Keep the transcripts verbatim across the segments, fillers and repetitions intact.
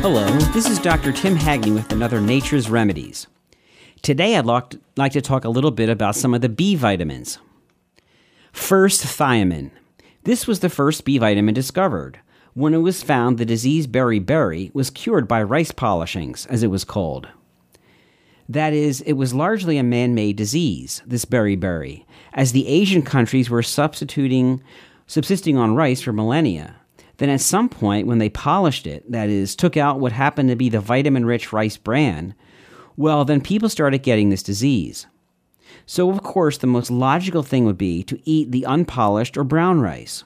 Hello, this is Doctor Tim Hagney with another Nature's Remedies. Today I'd like to, like to talk a little bit about some of the B vitamins. First, thiamine. This was the first B vitamin discovered. When it was found, the disease beriberi was cured by rice polishings, as it was called. That is, it was largely a man-made disease, this beriberi, as the Asian countries were substituting, subsisting on rice for millennia. Then at some point, when they polished it, that is, took out what happened to be the vitamin-rich rice bran, well, then people started getting this disease. So, of course, the most logical thing would be to eat the unpolished or brown rice.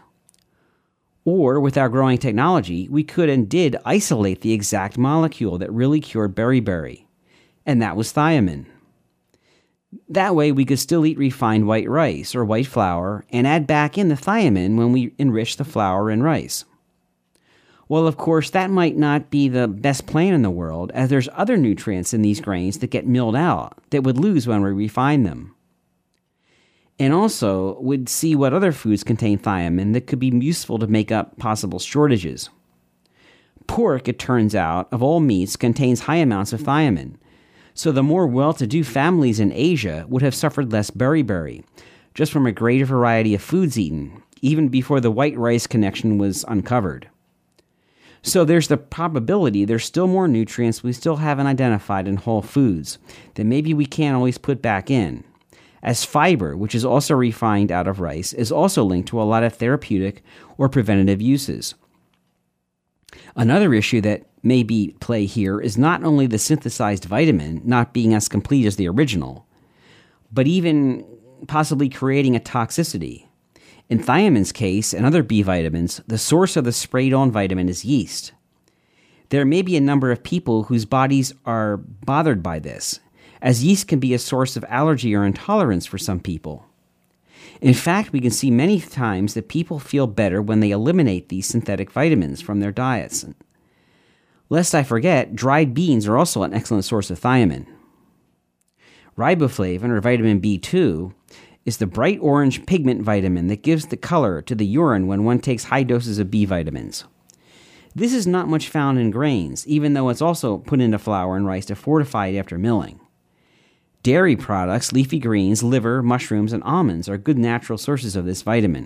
Or, with our growing technology, we could and did isolate the exact molecule that really cured beriberi, and that was thiamine. That way, we could still eat refined white rice or white flour and add back in the thiamine when we enrich the flour and rice. Well, of course, that might not be the best plan in the world, as there's other nutrients in these grains that get milled out that would lose when we refine them. And also, we'd see what other foods contain thiamine that could be useful to make up possible shortages. Pork, it turns out, of all meats, contains high amounts of thiamine, so the more well-to-do families in Asia would have suffered less beriberi, just from a greater variety of foods eaten, even before the white rice connection was uncovered. So there's the probability there's still more nutrients we still haven't identified in whole foods that maybe we can't always put back in, as fiber, which is also refined out of rice, is also linked to a lot of therapeutic or preventative uses. Another issue that may be at play here is not only the synthesized vitamin not being as complete as the original, but even possibly creating a toxicity. In thiamine's case, and other B vitamins, the source of the sprayed-on vitamin is yeast. There may be a number of people whose bodies are bothered by this, as yeast can be a source of allergy or intolerance for some people. In fact, we can see many times that people feel better when they eliminate these synthetic vitamins from their diets. Lest I forget, dried beans are also an excellent source of thiamine. Riboflavin, or vitamin B two, is the bright orange pigment vitamin that gives the color to the urine when one takes high doses of B vitamins. This is not much found in grains, even though it's also put into flour and rice to fortify it after milling. Dairy products, leafy greens, liver, mushrooms, and almonds are good natural sources of this vitamin.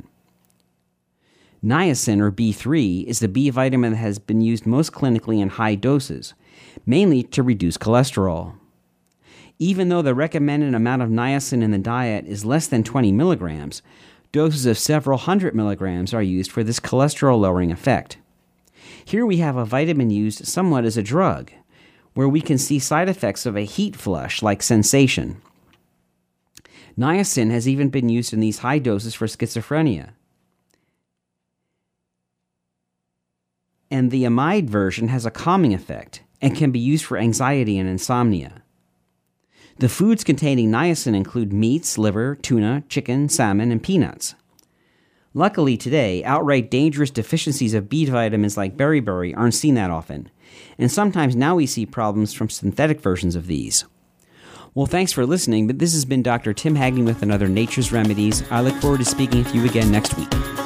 Niacin, or B three, is the B vitamin that has been used most clinically in high doses, mainly to reduce cholesterol. Even though the recommended amount of niacin in the diet is less than twenty milligrams, doses of several hundred milligrams are used for this cholesterol-lowering effect. Here we have a vitamin used somewhat as a drug, where we can see side effects of a heat flush like sensation. Niacin has even been used in these high doses for schizophrenia. And the amide version has a calming effect and can be used for anxiety and insomnia. The foods containing niacin include meats, liver, tuna, chicken, salmon, and peanuts. Luckily today, outright dangerous deficiencies of B vitamins like beriberi aren't seen that often, and sometimes now we see problems from synthetic versions of these. Well, thanks for listening, but this has been Doctor Tim Hagney with another Nature's Remedies. I look forward to speaking with you again next week.